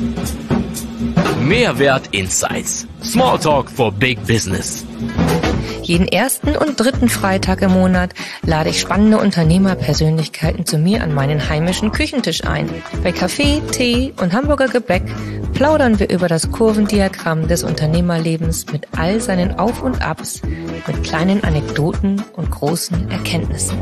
Mehrwert Insights. Smalltalk for Big Business. Jeden ersten und dritten Freitag im Monat lade ich spannende Unternehmerpersönlichkeiten zu mir an meinen heimischen Küchentisch ein. Bei Kaffee, Tee und Hamburger Gebäck plaudern wir über das Kurvendiagramm des Unternehmerlebens mit all seinen Auf und Abs, mit kleinen Anekdoten und großen Erkenntnissen.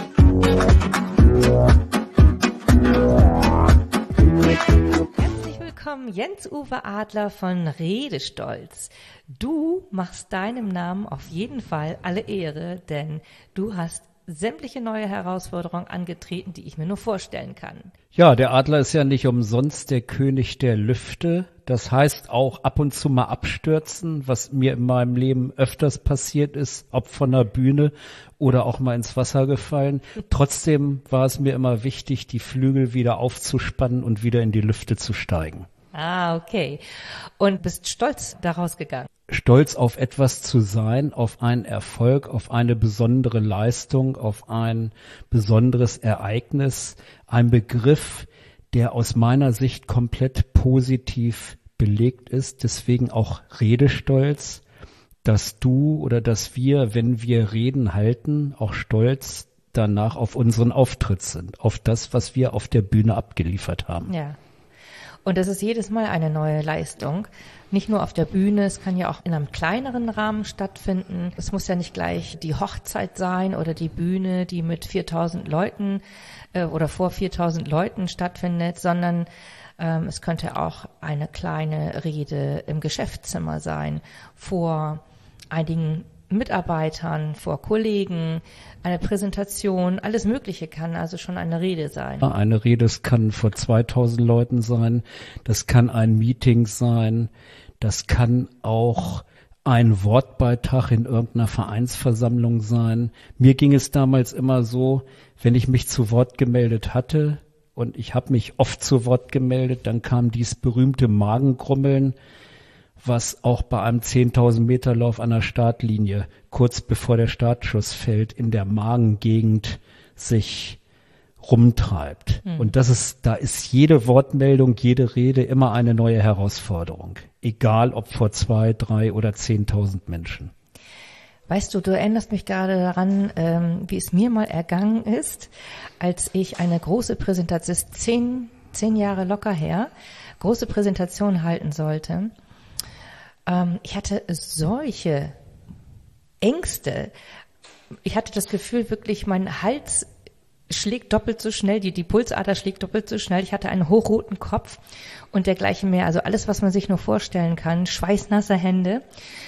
Herzlich willkommen, Jens-Uwe Adler von Redestolz. Du machst deinem Namen auf jeden Fall alle Ehre, denn du hast sämtliche neue Herausforderungen angetreten, die ich mir nur vorstellen kann. Ja, der Adler ist ja nicht umsonst der König der Lüfte. Das heißt auch ab und zu mal abstürzen, was mir in meinem Leben öfters passiert ist, ob von der Bühne oder auch mal ins Wasser gefallen. Trotzdem war es mir immer wichtig, die Flügel wieder aufzuspannen und wieder in die Lüfte zu steigen. Ah, okay. Und bist stolz daraus gegangen? Stolz auf etwas zu sein, auf einen Erfolg, auf eine besondere Leistung, auf ein besonderes Ereignis, ein Begriff, der aus meiner Sicht komplett positiv belegt ist, deswegen auch Redestolz, dass du oder dass wir, wenn wir Reden halten, auch stolz danach auf unseren Auftritt sind, auf das, was wir auf der Bühne abgeliefert haben. Ja. Und das ist jedes Mal eine neue Leistung. Nicht nur auf der Bühne, es kann ja auch in einem kleineren Rahmen stattfinden. Es muss ja nicht gleich die Hochzeit sein oder die Bühne, die mit 4.000 Leuten oder vor 4.000 Leuten stattfindet, sondern es könnte auch eine kleine Rede im Geschäftszimmer sein, vor einigen Mitarbeitern, vor Kollegen, eine Präsentation, alles Mögliche kann also schon eine Rede sein. Eine Rede, es kann vor 2000 Leuten sein, das kann ein Meeting sein, das kann auch ein Wortbeitrag in irgendeiner Vereinsversammlung sein. Mir ging es damals immer so, wenn ich mich zu Wort gemeldet hatte, und ich habe mich oft zu Wort gemeldet, dann kam dieses berühmte Magengrummeln, was auch bei einem 10.000 Meter Lauf an der Startlinie kurz bevor der Startschuss fällt, in der Magengegend sich rumtreibt. Und da ist jede Wortmeldung, jede Rede immer eine neue Herausforderung. Egal ob vor 2, 3 oder 10.000 Menschen. Weißt du, du erinnerst mich gerade daran, wie es mir mal ergangen ist, als ich eine große Präsentation, 10 Jahre locker her, große Präsentation halten sollte. Ich hatte solche Ängste. Ich hatte das Gefühl, wirklich, mein Hals schlägt doppelt so schnell, die Pulsader schlägt doppelt so schnell. Ich hatte einen hochroten Kopf und dergleichen mehr. Also alles, was man sich nur vorstellen kann. Schweißnasse Hände.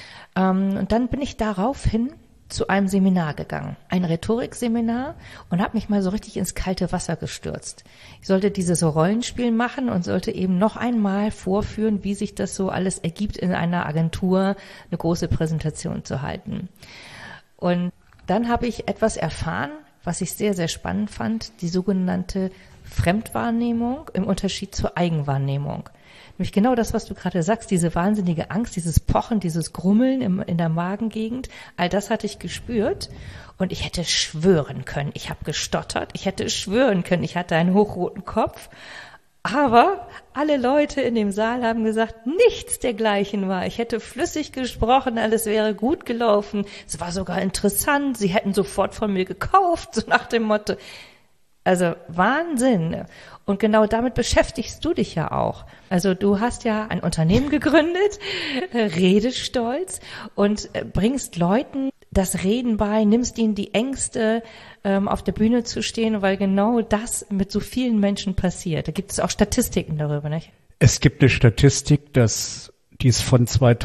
Und dann bin ich daraufhin zu einem Seminar gegangen, ein Rhetorikseminar, und habe mich mal so richtig ins kalte Wasser gestürzt. Ich sollte dieses Rollenspiel machen und sollte eben noch einmal vorführen, wie sich das so alles ergibt, in einer Agentur eine große Präsentation zu halten. Und dann habe ich etwas erfahren, was ich sehr, sehr spannend fand, die sogenannte Fremdwahrnehmung im Unterschied zur Eigenwahrnehmung. Nämlich genau das, was du gerade sagst, diese wahnsinnige Angst, dieses Pochen, dieses Grummeln in der Magengegend, all das hatte ich gespürt und ich hätte schwören können, ich habe gestottert, ich hätte schwören können, ich hatte einen hochroten Kopf, aber alle Leute in dem Saal haben gesagt, nichts dergleichen war. Ich hätte flüssig gesprochen, alles wäre gut gelaufen, es war sogar interessant, sie hätten sofort von mir gekauft, so nach dem Motto. Also Wahnsinn. Und genau damit beschäftigst du dich ja auch. Also du hast ja ein Unternehmen gegründet, Redestolz, und bringst Leuten das Reden bei, nimmst ihnen die Ängste, auf der Bühne zu stehen, weil genau das mit so vielen Menschen passiert. Da gibt es auch Statistiken darüber, nicht? Es gibt eine Statistik, die ist von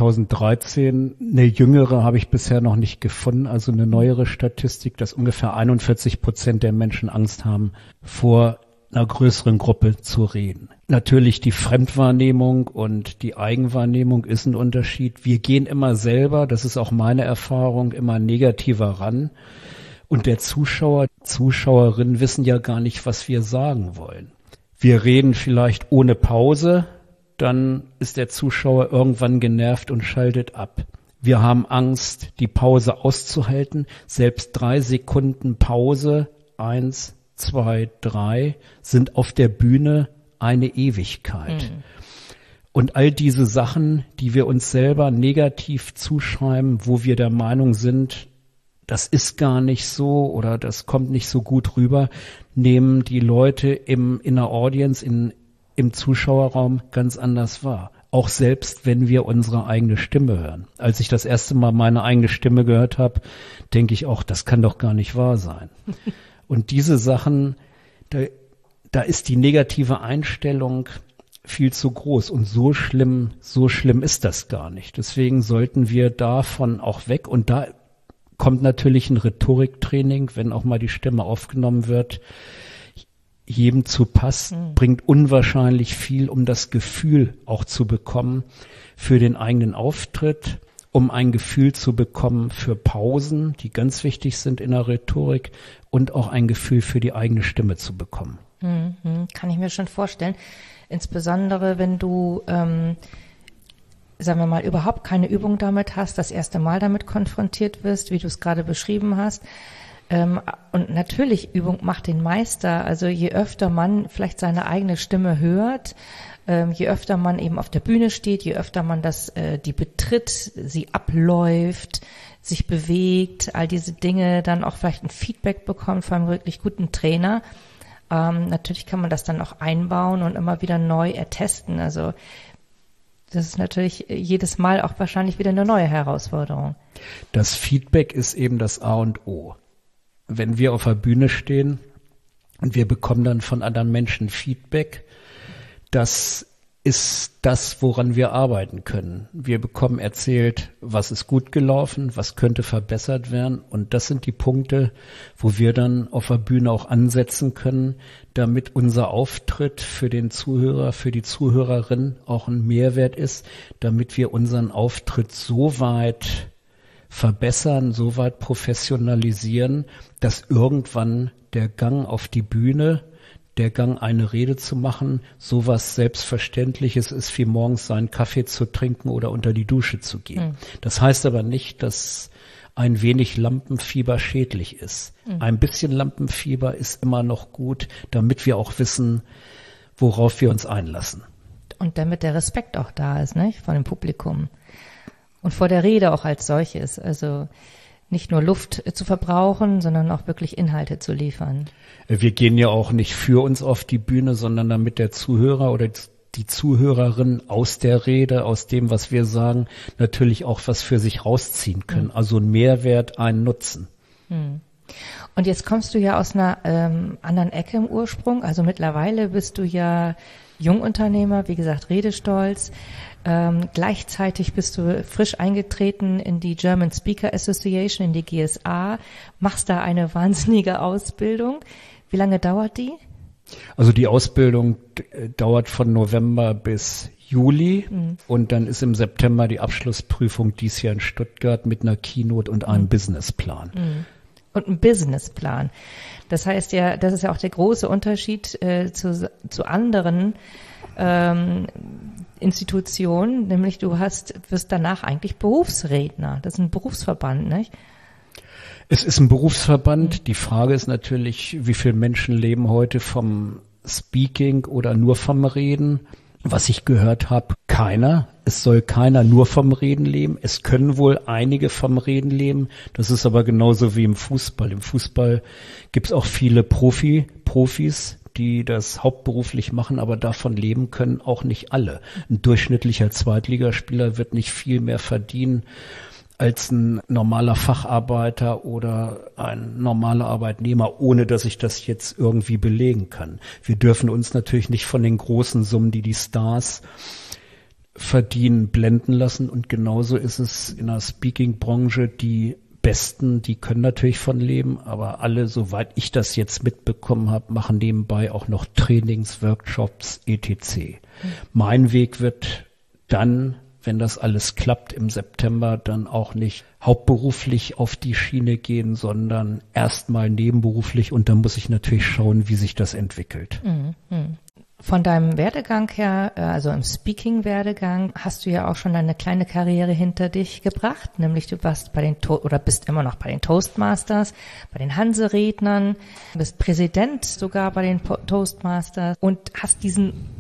2013. Eine jüngere habe ich bisher noch nicht gefunden, also eine neuere Statistik, dass ungefähr 41% der Menschen Angst haben, vor einer größeren Gruppe zu reden. Natürlich die Fremdwahrnehmung und die Eigenwahrnehmung ist ein Unterschied. Wir gehen immer selber, das ist auch meine Erfahrung, immer negativer ran. Und der Zuschauer, Zuschauerinnen wissen ja gar nicht, was wir sagen wollen. Wir reden vielleicht ohne Pause, dann ist der Zuschauer irgendwann genervt und schaltet ab. Wir haben Angst, die Pause auszuhalten. Selbst 3 Sekunden Pause, 1, 2, 3, sind auf der Bühne eine Ewigkeit. Und all diese Sachen, die wir uns selber negativ zuschreiben, wo wir der Meinung sind, das ist gar nicht so oder das kommt nicht so gut rüber, nehmen die Leute in der Audience, im Zuschauerraum ganz anders wahr. Auch selbst, wenn wir unsere eigene Stimme hören. Als ich das erste Mal meine eigene Stimme gehört habe, denke ich auch, das kann doch gar nicht wahr sein. Und diese Sachen, da ist die negative Einstellung viel zu groß und so schlimm ist das gar nicht. Deswegen sollten wir davon auch weg und da kommt natürlich ein Rhetoriktraining, wenn auch mal die Stimme aufgenommen wird, jedem zu passen, bringt unwahrscheinlich viel, um das Gefühl auch zu bekommen für den eigenen Auftritt, um ein Gefühl zu bekommen für Pausen, die ganz wichtig sind in der Rhetorik und auch ein Gefühl für die eigene Stimme zu bekommen. Kann ich mir schon vorstellen. Insbesondere, wenn du, sagen wir mal, überhaupt keine Übung damit hast, das erste Mal damit konfrontiert wirst, wie du es gerade beschrieben hast. Und natürlich, Übung macht den Meister. Also je öfter man vielleicht seine eigene Stimme hört, je öfter man eben auf der Bühne steht, je öfter man die betritt, sie abläuft, sich bewegt, all diese Dinge, dann auch vielleicht ein Feedback bekommt von einem wirklich guten Trainer. Natürlich kann man das dann auch einbauen und immer wieder neu ertesten. Also das ist natürlich jedes Mal auch wahrscheinlich wieder eine neue Herausforderung. Das Feedback ist eben das A und O. Wenn wir auf der Bühne stehen und wir bekommen dann von anderen Menschen Feedback, das ist das, woran wir arbeiten können. Wir bekommen erzählt, was ist gut gelaufen, was könnte verbessert werden. Und das sind die Punkte, wo wir dann auf der Bühne auch ansetzen können, damit unser Auftritt für den Zuhörer, für die Zuhörerin auch ein Mehrwert ist, damit wir unseren Auftritt so weit verbessern, so weit professionalisieren, dass irgendwann der Gang auf die Bühne, der Gang, eine Rede zu machen, sowas Selbstverständliches ist, wie morgens seinen Kaffee zu trinken oder unter die Dusche zu gehen. Das heißt aber nicht, dass ein wenig Lampenfieber schädlich ist. Ein bisschen Lampenfieber ist immer noch gut, damit wir auch wissen, worauf wir uns einlassen. Und damit der Respekt auch da ist, ne, von dem Publikum. Und vor der Rede auch als solches. Also nicht nur Luft zu verbrauchen, sondern auch wirklich Inhalte zu liefern. Wir gehen ja auch nicht für uns auf die Bühne, sondern damit der Zuhörer oder die Zuhörerin aus der Rede, aus dem, was wir sagen, natürlich auch was für sich rausziehen können. Also ein Mehrwert, einen Nutzen. Und jetzt kommst du ja aus einer anderen Ecke im Ursprung. Also mittlerweile bist du ja Jungunternehmer, wie gesagt, redestolz. Gleichzeitig bist du frisch eingetreten in die German Speaker Association, in die GSA, machst da eine wahnsinnige Ausbildung. Wie lange dauert die? Also die Ausbildung dauert von November bis Juli und dann ist im September die Abschlussprüfung dies Jahr in Stuttgart mit einer Keynote und einem Businessplan. Und ein Businessplan. Das heißt ja, das ist ja auch der große Unterschied zu anderen Institutionen, nämlich du wirst danach eigentlich Berufsredner. Das ist ein Berufsverband, nicht? Es ist ein Berufsverband. Die Frage ist natürlich, wie viele Menschen leben heute vom Speaking oder nur vom Reden? Was ich gehört habe, keiner. Es soll keiner nur vom Reden leben. Es können wohl einige vom Reden leben. Das ist aber genauso wie im Fußball. Im Fußball gibt es auch viele Profis, die das hauptberuflich machen, aber davon leben können auch nicht alle. Ein durchschnittlicher Zweitligaspieler wird nicht viel mehr verdienen als ein normaler Facharbeiter oder ein normaler Arbeitnehmer, ohne dass ich das jetzt irgendwie belegen kann. Wir dürfen uns natürlich nicht von den großen Summen, die Stars verdienen, blenden lassen. Und genauso ist es in der Speaking-Branche. Die Besten, die können natürlich von leben, aber alle, soweit ich das jetzt mitbekommen habe, machen nebenbei auch noch Trainings, Workshops, etc. Mein Weg wird dann, wenn das alles klappt, im September dann auch nicht hauptberuflich auf die Schiene gehen, sondern erstmal nebenberuflich, und dann muss ich natürlich schauen, wie sich das entwickelt. Von deinem Werdegang her, also im Speaking-Werdegang, hast du ja auch schon eine kleine Karriere hinter dich gebracht, nämlich du warst bist immer noch bei den Toastmasters, bei den Hanserednern, bist Präsident sogar bei den Toastmasters und hast diesen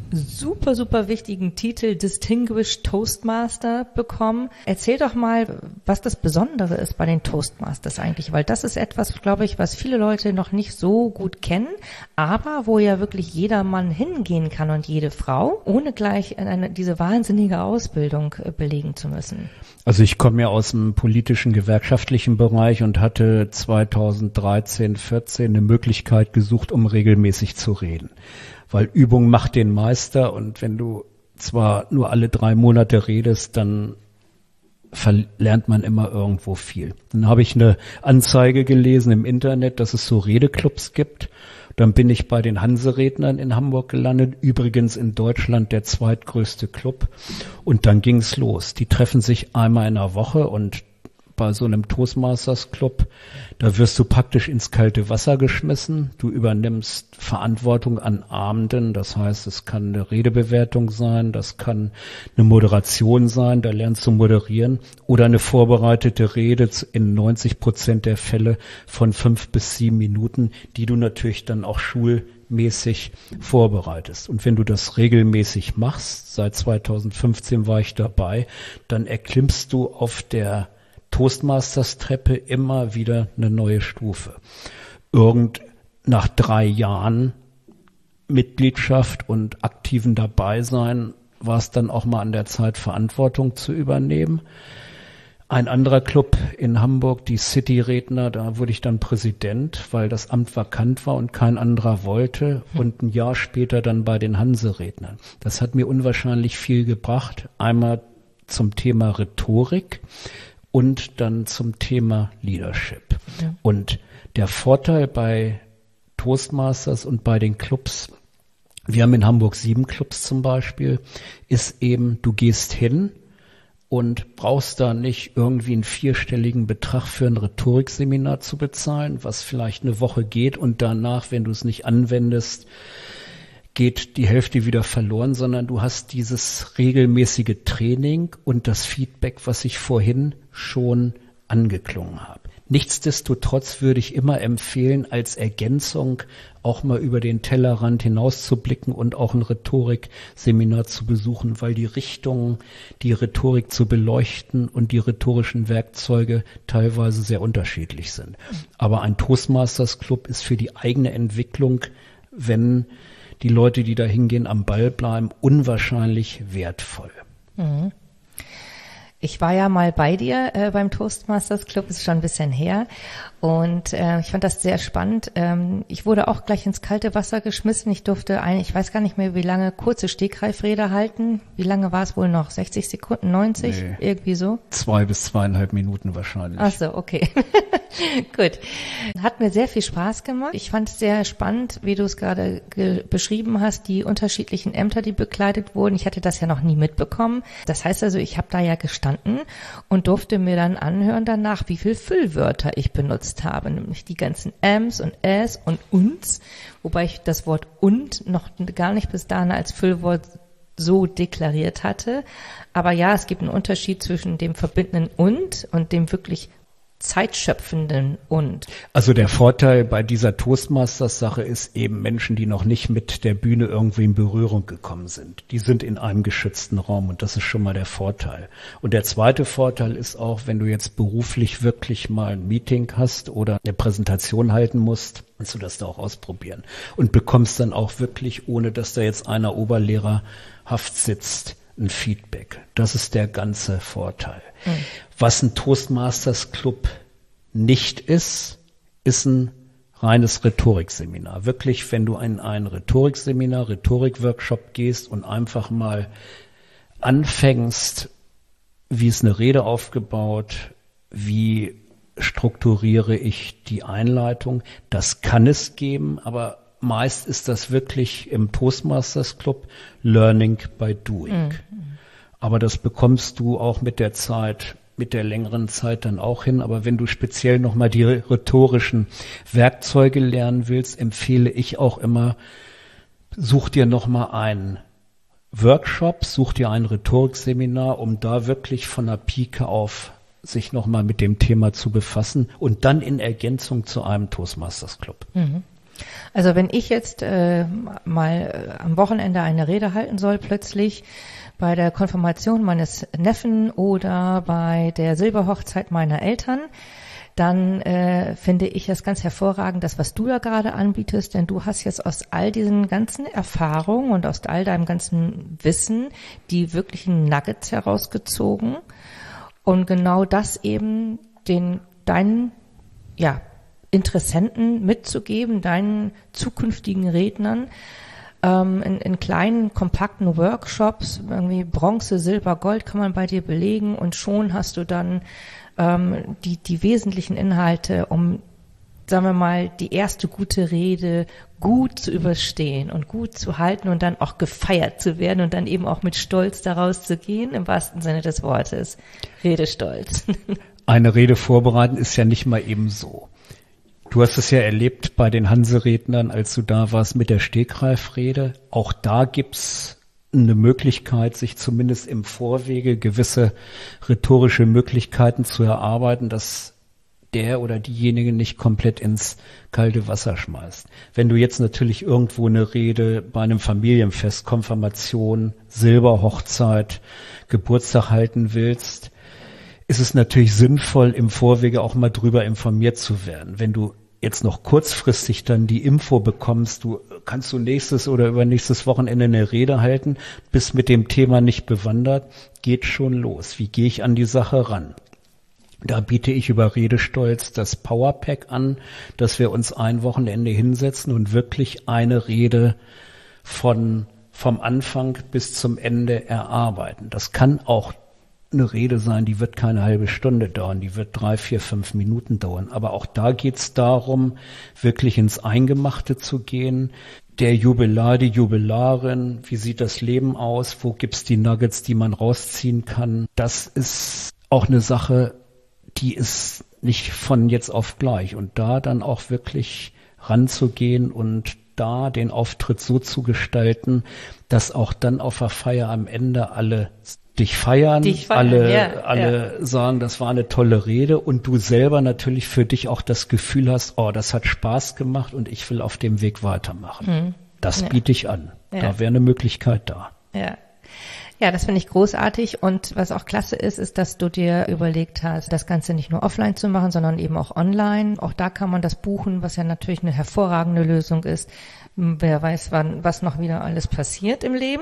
super, super wichtigen Titel Distinguished Toastmaster bekommen. Erzähl doch mal, was das Besondere ist bei den Toastmasters eigentlich, weil das ist etwas, glaube ich, was viele Leute noch nicht so gut kennen, aber wo ja wirklich jeder Mann hingehen kann und jede Frau, ohne gleich diese wahnsinnige Ausbildung belegen zu müssen. Also ich komme ja aus dem politischen, gewerkschaftlichen Bereich und hatte 2013, 14 eine Möglichkeit gesucht, um regelmäßig zu reden. Weil Übung macht den Meister und wenn du zwar nur alle 3 Monate redest, dann verlernt man immer irgendwo viel. Dann habe ich eine Anzeige gelesen im Internet, dass es so Redeclubs gibt. Dann bin ich bei den Hanserednern in Hamburg gelandet, übrigens in Deutschland der zweitgrößte Club. Und dann ging's los. Die treffen sich einmal in der Woche und bei so einem Toastmasters Club, da wirst du praktisch ins kalte Wasser geschmissen. Du übernimmst Verantwortung an Abenden. Das heißt, es kann eine Redebewertung sein, das kann eine Moderation sein, da lernst du moderieren oder eine vorbereitete Rede in 90% der Fälle von 5 bis 7 Minuten, die du natürlich dann auch schulmäßig vorbereitest. Und wenn du das regelmäßig machst, seit 2015 war ich dabei, dann erklimmst du auf der Toastmasters-Treppe immer wieder eine neue Stufe. Nach 3 Jahren Mitgliedschaft und aktiven Dabeisein war es dann auch mal an der Zeit, Verantwortung zu übernehmen. Ein anderer Club in Hamburg, die City-Redner, da wurde ich dann Präsident, weil das Amt vakant war und kein anderer wollte. Und ein Jahr später dann bei den Hanserednern. Das hat mir unwahrscheinlich viel gebracht. Einmal zum Thema Rhetorik und dann zum Thema Leadership. Ja. Und der Vorteil bei Toastmasters und bei den Clubs, wir haben in Hamburg 7 Clubs zum Beispiel, ist eben, du gehst hin und brauchst da nicht irgendwie einen 4-stelligen Betrag für ein Rhetorikseminar zu bezahlen, was vielleicht eine Woche geht und danach, wenn du es nicht anwendest, geht die Hälfte wieder verloren, sondern du hast dieses regelmäßige Training und das Feedback, was ich vorhin schon angeklungen habe. Nichtsdestotrotz würde ich immer empfehlen, als Ergänzung auch mal über den Tellerrand hinauszublicken und auch ein Rhetorikseminar zu besuchen, weil die Richtung, die Rhetorik zu beleuchten und die rhetorischen Werkzeuge teilweise sehr unterschiedlich sind. Aber ein Toastmasters Club ist für die eigene Entwicklung, wenn die Leute, die da hingehen, am Ball bleiben, unwahrscheinlich wertvoll. Mhm. Ich war ja mal bei dir beim Toastmasters Club, ist schon ein bisschen her und ich fand das sehr spannend. Ich wurde auch gleich ins kalte Wasser geschmissen. Ich durfte ich weiß gar nicht mehr wie lange, kurze Stegreifrede halten. Wie lange war es wohl noch? 60 Sekunden, 90? Nee, irgendwie so? 2 bis 2,5 Minuten wahrscheinlich. Ach so, okay. Gut. Hat mir sehr viel Spaß gemacht. Ich fand es sehr spannend, wie du es gerade beschrieben hast, die unterschiedlichen Ämter, die bekleidet wurden. Ich hatte das ja noch nie mitbekommen. Das heißt also, ich habe da ja gestanden und durfte mir dann anhören danach, wie viel Füllwörter ich benutzt habe, nämlich die ganzen Ms und S und uns, wobei ich das Wort und noch gar nicht bis dahin als Füllwort so deklariert hatte. Aber ja, es gibt einen Unterschied zwischen dem verbindenden und dem wirklich zeitschöpfenden und. Also der Vorteil bei dieser Toastmasters-Sache ist eben Menschen, die noch nicht mit der Bühne irgendwie in Berührung gekommen sind. Die sind in einem geschützten Raum und das ist schon mal der Vorteil. Und der zweite Vorteil ist auch, wenn du jetzt beruflich wirklich mal ein Meeting hast oder eine Präsentation halten musst, kannst du das da auch ausprobieren und bekommst dann auch wirklich, ohne dass da jetzt einer oberlehrerhaft sitzt, ein Feedback. Das ist der ganze Vorteil. Mhm. Was ein Toastmasters Club nicht ist, ist ein reines Rhetorikseminar. Wirklich, wenn du in ein Rhetorikseminar, Rhetorikworkshop gehst und einfach mal anfängst, wie ist eine Rede aufgebaut, wie strukturiere ich die Einleitung, das kann es geben, aber meist ist das wirklich im Toastmasters Club Learning by Doing. Mhm. Aber das bekommst du auch mit der Zeit, mit der längeren Zeit dann auch hin. Aber wenn du speziell nochmal die rhetorischen Werkzeuge lernen willst, empfehle ich auch immer, such dir nochmal einen Workshop, such dir ein Rhetorikseminar, um da wirklich von der Pike auf sich nochmal mit dem Thema zu befassen und dann in Ergänzung zu einem Toastmasters Club. Mhm. Also wenn ich jetzt mal am Wochenende eine Rede halten soll, plötzlich bei der Konfirmation meines Neffen oder bei der Silberhochzeit meiner Eltern, dann finde ich es ganz hervorragend, das, was du da gerade anbietest, denn du hast jetzt aus all diesen ganzen Erfahrungen und aus all deinem ganzen Wissen die wirklichen Nuggets herausgezogen und genau das eben deinen Interessenten mitzugeben, deinen zukünftigen Rednern, in kleinen, kompakten Workshops, irgendwie Bronze, Silber, Gold kann man bei dir belegen und schon hast du dann die wesentlichen Inhalte, um, sagen wir mal, die erste gute Rede gut zu überstehen und gut zu halten und dann auch gefeiert zu werden und dann eben auch mit Stolz daraus zu gehen, im wahrsten Sinne des Wortes. Redestolz. Eine Rede vorbereiten ist ja nicht mal eben so. Du hast es ja erlebt bei den Hanserednern, als du da warst mit der Stegreifrede. Auch da gibt's eine Möglichkeit, sich zumindest im Vorwege gewisse rhetorische Möglichkeiten zu erarbeiten, dass der oder diejenige nicht komplett ins kalte Wasser schmeißt. Wenn du jetzt natürlich irgendwo eine Rede bei einem Familienfest, Konfirmation, Silberhochzeit, Geburtstag halten willst, ist es natürlich sinnvoll, im Vorwege auch mal drüber informiert zu werden. Wenn du jetzt noch kurzfristig dann die Info bekommst, kannst du nächstes oder übernächstes Wochenende eine Rede halten, bist mit dem Thema nicht bewandert, geht schon los. Wie gehe ich an die Sache ran? Da biete ich über Redestolz das Powerpack an, dass wir uns ein Wochenende hinsetzen und wirklich eine Rede vom Anfang bis zum Ende erarbeiten. Das kann auch eine Rede sein, die wird keine halbe Stunde dauern, die wird 3, 4, 5 Minuten dauern. Aber auch da geht's darum, wirklich ins Eingemachte zu gehen. Der Jubilar, die Jubilarin, wie sieht das Leben aus? Wo gibt's die Nuggets, die man rausziehen kann? Das ist auch eine Sache, die ist nicht von jetzt auf gleich. Und da dann auch wirklich ranzugehen und da den Auftritt so zu gestalten, dass auch dann auf der Feier am Ende alle dich feiern, alle sagen, das war eine tolle Rede und du selber natürlich für dich auch das Gefühl hast, oh, das hat Spaß gemacht und ich will auf dem Weg weitermachen. Das biete ich an. Ja. Da wäre eine Möglichkeit da. Ja, das finde ich großartig und was auch klasse ist, dass du dir überlegt hast, das Ganze nicht nur offline zu machen, sondern eben auch online. Auch da kann man das buchen, was ja natürlich eine hervorragende Lösung ist. Wer weiß, was noch wieder alles passiert im Leben.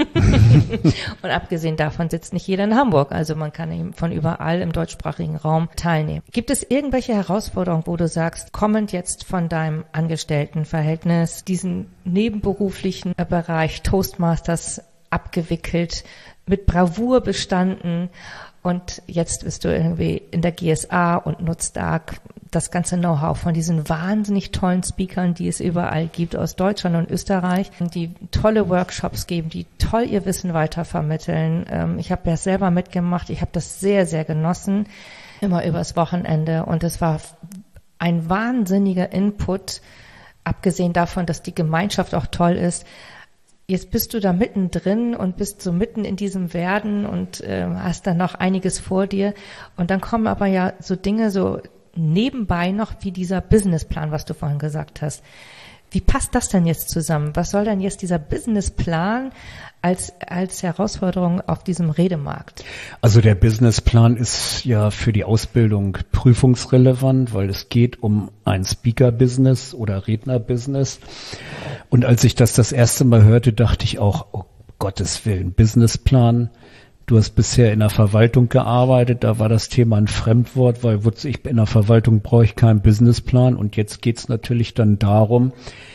Und abgesehen davon sitzt nicht jeder in Hamburg. Also man kann eben von überall im deutschsprachigen Raum teilnehmen. Gibt es irgendwelche Herausforderungen, wo du sagst, kommend jetzt von deinem Angestelltenverhältnis, diesen nebenberuflichen Bereich Toastmasters abgewickelt, mit Bravour bestanden und jetzt bist du irgendwie in der GSA und nutzt da das ganze Know-how von diesen wahnsinnig tollen Speakern, die es überall gibt aus Deutschland und Österreich, die tolle Workshops geben, die toll ihr Wissen weitervermitteln. Ich habe ja selber mitgemacht, ich habe das sehr, sehr genossen, immer übers Wochenende und es war ein wahnsinniger Input, abgesehen davon, dass die Gemeinschaft auch toll ist. Jetzt bist du da mittendrin und bist so mitten in diesem Werden und hast dann noch einiges vor dir. Und dann kommen aber ja so Dinge so nebenbei noch wie dieser Businessplan, was du vorhin gesagt hast. Wie passt das denn jetzt zusammen? Was soll denn jetzt dieser Businessplan als Herausforderung auf diesem Redemarkt? Also der Businessplan ist ja für die Ausbildung prüfungsrelevant, weil es geht um ein Speaker-Business oder Redner-Business. Und als ich das erste Mal hörte, dachte ich auch, oh Gottes Willen, Businessplan. Du hast bisher in der Verwaltung gearbeitet, da war das Thema ein Fremdwort, weil in der Verwaltung brauche ich keinen Businessplan. Und jetzt geht's natürlich dann darum,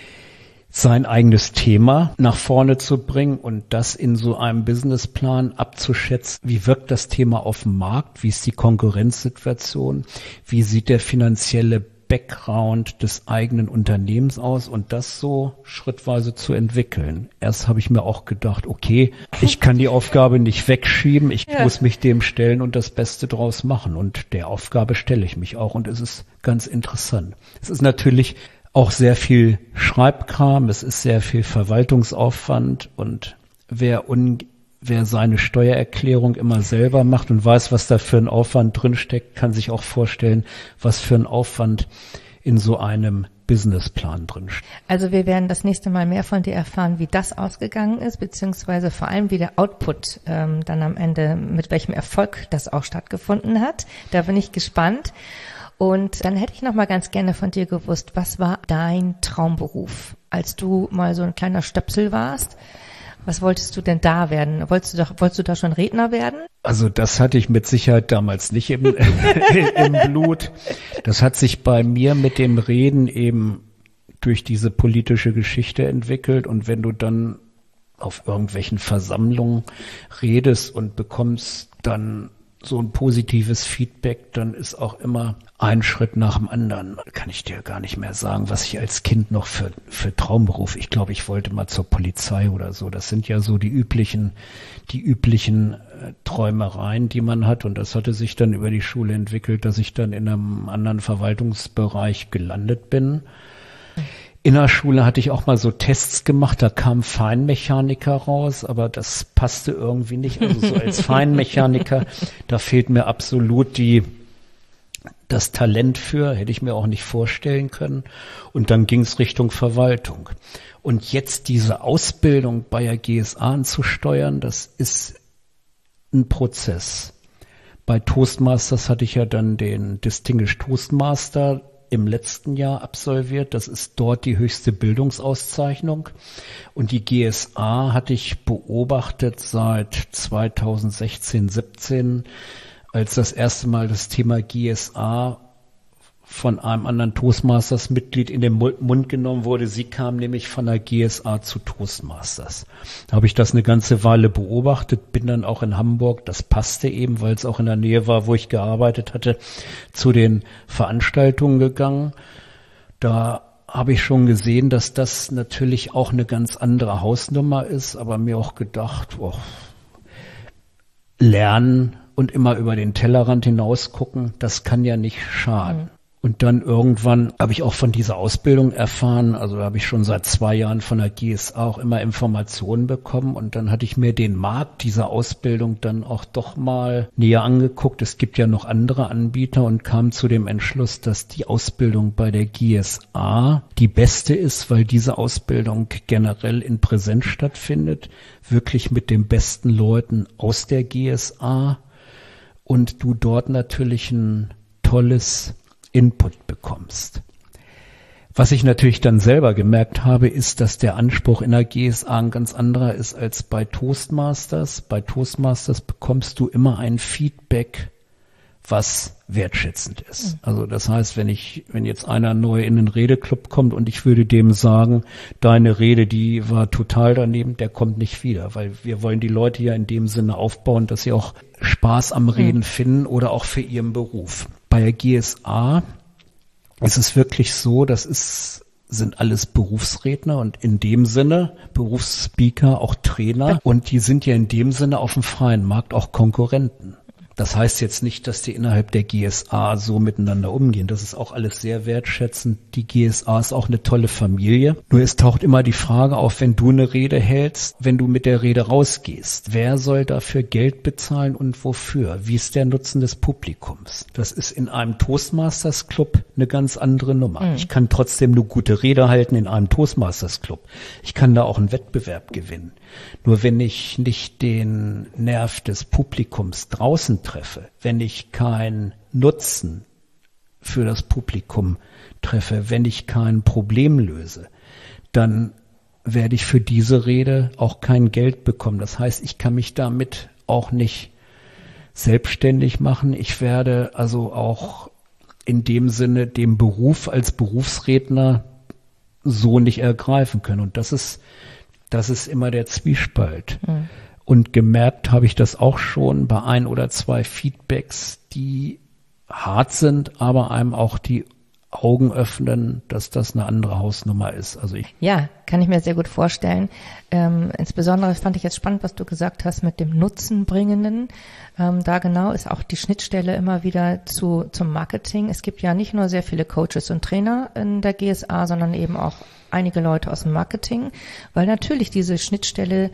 sein eigenes Thema nach vorne zu bringen und das in so einem Businessplan abzuschätzen. Wie wirkt das Thema auf dem Markt? Wie ist die Konkurrenzsituation? Wie sieht der finanzielle Background des eigenen Unternehmens aus und das so schrittweise zu entwickeln. Erst habe ich mir auch gedacht, okay, ich kann die Aufgabe nicht wegschieben, ich muss mich dem stellen und das Beste draus machen und der Aufgabe stelle ich mich auch und es ist ganz interessant. Es ist natürlich auch sehr viel Schreibkram, es ist sehr viel Verwaltungsaufwand und wer seine Steuererklärung immer selber macht und weiß, was da für ein Aufwand drinsteckt, kann sich auch vorstellen, was für ein Aufwand in so einem Businessplan drin steht. Also wir werden das nächste Mal mehr von dir erfahren, wie das ausgegangen ist, beziehungsweise vor allem, wie der Output dann am Ende, mit welchem Erfolg das auch stattgefunden hat. Da bin ich gespannt. Und dann hätte ich noch mal ganz gerne von dir gewusst, was war dein Traumberuf, als du mal so ein kleiner Stöpsel warst? Was wolltest du denn da werden? Wolltest du da schon Redner werden? Also das hatte ich mit Sicherheit damals nicht im Blut. Das hat sich bei mir mit dem Reden eben durch diese politische Geschichte entwickelt. Und wenn du dann auf irgendwelchen Versammlungen redest und bekommst dann so ein positives Feedback, dann ist auch immer ein Schritt nach dem anderen. Kann ich dir gar nicht mehr sagen, was ich als Kind noch für Traumberuf. Ich glaube, ich wollte mal zur Polizei oder so. Das sind ja so die üblichen Träumereien, die man hat. Und das hatte sich dann über die Schule entwickelt, dass ich dann in einem anderen Verwaltungsbereich gelandet bin. In der Schule hatte ich auch mal so Tests gemacht, da kam Feinmechaniker raus, aber das passte irgendwie nicht. Also so als Feinmechaniker, da fehlt mir absolut das Talent für, hätte ich mir auch nicht vorstellen können. Und dann ging es Richtung Verwaltung. Und jetzt diese Ausbildung bei der GSA anzusteuern, das ist ein Prozess. Bei Toastmasters hatte ich ja dann den Distinguished Toastmaster im letzten Jahr absolviert. Das ist dort die höchste Bildungsauszeichnung. Und die GSA hatte ich beobachtet seit 2016, 17, als das erste Mal das Thema GSA von einem anderen Toastmasters-Mitglied in den Mund genommen wurde. Sie kam nämlich von der GSA zu Toastmasters. Da habe ich das eine ganze Weile beobachtet, bin dann auch in Hamburg, das passte eben, weil es auch in der Nähe war, wo ich gearbeitet hatte, zu den Veranstaltungen gegangen. Da habe ich schon gesehen, dass das natürlich auch eine ganz andere Hausnummer ist, aber mir auch gedacht, lernen und immer über den Tellerrand hinaus gucken, das kann ja nicht schaden. Und dann irgendwann habe ich auch von dieser Ausbildung erfahren, also da habe ich schon seit 2 Jahren von der GSA auch immer Informationen bekommen und dann hatte ich mir den Markt dieser Ausbildung dann auch doch mal näher angeguckt. Es gibt ja noch andere Anbieter und kam zu dem Entschluss, dass die Ausbildung bei der GSA die beste ist, weil diese Ausbildung generell in Präsenz stattfindet, wirklich mit den besten Leuten aus der GSA und du dort natürlich ein tolles Input bekommst. Was ich natürlich dann selber gemerkt habe, ist, dass der Anspruch in der GSA ein ganz anderer ist als bei Toastmasters. Bei Toastmasters bekommst du immer ein Feedback, was wertschätzend ist. Also das heißt, wenn jetzt einer neu in den Redeclub kommt und ich würde dem sagen, deine Rede, die war total daneben, der kommt nicht wieder, weil wir wollen die Leute ja in dem Sinne aufbauen, dass sie auch Spaß am Reden finden oder auch für ihren Beruf. Bei der GSA ist es wirklich so, sind alles Berufsredner und in dem Sinne Berufsspeaker, auch Trainer und die sind ja in dem Sinne auf dem freien Markt auch Konkurrenten. Das heißt jetzt nicht, dass die innerhalb der GSA so miteinander umgehen. Das ist auch alles sehr wertschätzend. Die GSA ist auch eine tolle Familie. Nur es taucht immer die Frage auf, wenn du eine Rede hältst, wenn du mit der Rede rausgehst, wer soll dafür Geld bezahlen und wofür? Wie ist der Nutzen des Publikums? Das ist in einem Toastmasters Club eine ganz andere Nummer. Ich kann trotzdem eine gute Rede halten in einem Toastmasters Club. Ich kann da auch einen Wettbewerb gewinnen. Nur wenn ich nicht den Nerv des Publikums draußen treffe, wenn ich keinen Nutzen für das Publikum treffe, wenn ich kein Problem löse, dann werde ich für diese Rede auch kein Geld bekommen. Das heißt, ich kann mich damit auch nicht selbstständig machen. Ich werde also auch in dem Sinne den Beruf als Berufsredner so nicht ergreifen können. Und das ist immer der Zwiespalt. Und gemerkt habe ich das auch schon bei 1 oder 2 Feedbacks, die hart sind, aber einem auch die Augen öffnen, dass das eine andere Hausnummer ist. Ja, kann ich mir sehr gut vorstellen. Insbesondere fand ich jetzt spannend, was du gesagt hast mit dem Nutzenbringenden. Da genau ist auch die Schnittstelle immer wieder zum Marketing. Es gibt ja nicht nur sehr viele Coaches und Trainer in der GSA, sondern eben auch einige Leute aus dem Marketing, weil natürlich diese Schnittstelle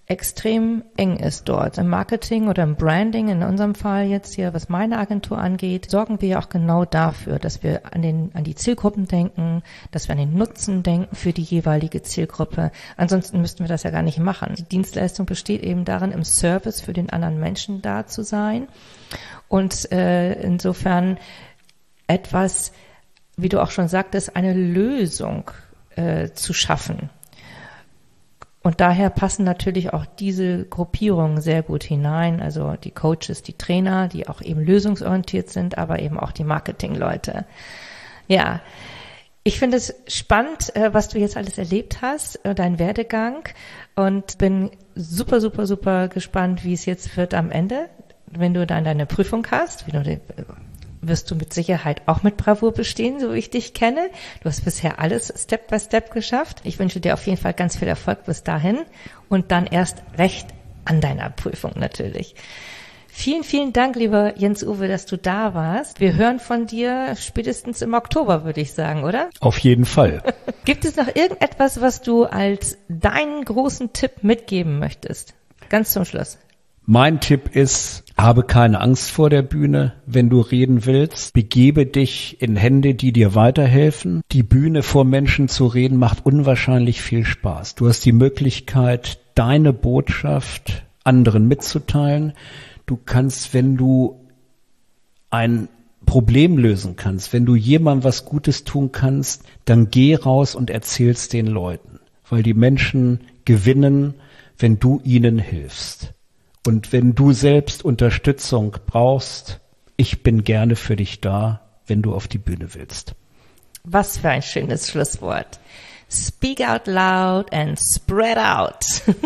extrem eng ist dort. Im Marketing oder im Branding, in unserem Fall jetzt hier, was meine Agentur angeht, sorgen wir ja auch genau dafür, dass wir an die Zielgruppen denken, dass wir an den Nutzen denken für die jeweilige Zielgruppe. Ansonsten müssten wir das ja gar nicht machen. Die Dienstleistung besteht eben darin, im Service für den anderen Menschen da zu sein und insofern etwas, wie du auch schon sagtest, eine Lösung zu schaffen. Und daher passen natürlich auch diese Gruppierungen sehr gut hinein, also die Coaches, die Trainer, die auch eben lösungsorientiert sind, aber eben auch die Marketingleute. Ja, ich finde es spannend, was du jetzt alles erlebt hast, dein Werdegang, und bin super, super, super gespannt, wie es jetzt wird am Ende, wenn du dann deine Prüfung hast, wirst du mit Sicherheit auch mit Bravour bestehen, so wie ich dich kenne. Du hast bisher alles Step by Step geschafft. Ich wünsche dir auf jeden Fall ganz viel Erfolg bis dahin und dann erst recht an deiner Prüfung natürlich. Vielen, vielen Dank, lieber Jens-Uwe, dass du da warst. Wir hören von dir spätestens im Oktober, würde ich sagen, oder? Auf jeden Fall. Gibt es noch irgendetwas, was du als deinen großen Tipp mitgeben möchtest? Ganz zum Schluss. Mein Tipp ist, habe keine Angst vor der Bühne, wenn du reden willst. Begebe dich in Hände, die dir weiterhelfen. Die Bühne vor Menschen zu reden macht unwahrscheinlich viel Spaß. Du hast die Möglichkeit, deine Botschaft anderen mitzuteilen. Du kannst, wenn du ein Problem lösen kannst, wenn du jemandem was Gutes tun kannst, dann geh raus und erzähl's den Leuten. Weil die Menschen gewinnen, wenn du ihnen hilfst. Und wenn du selbst Unterstützung brauchst, ich bin gerne für dich da, wenn du auf die Bühne willst. Was für ein schönes Schlusswort. Speak out loud and spread out.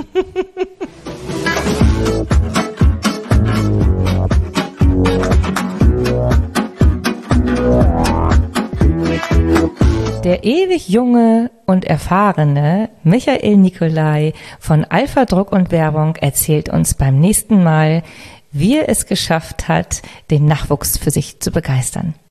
Der ewig junge und erfahrene Michael Nicolai von Alpha Druck und Werbung erzählt uns beim nächsten Mal, wie er es geschafft hat, den Nachwuchs für sich zu begeistern.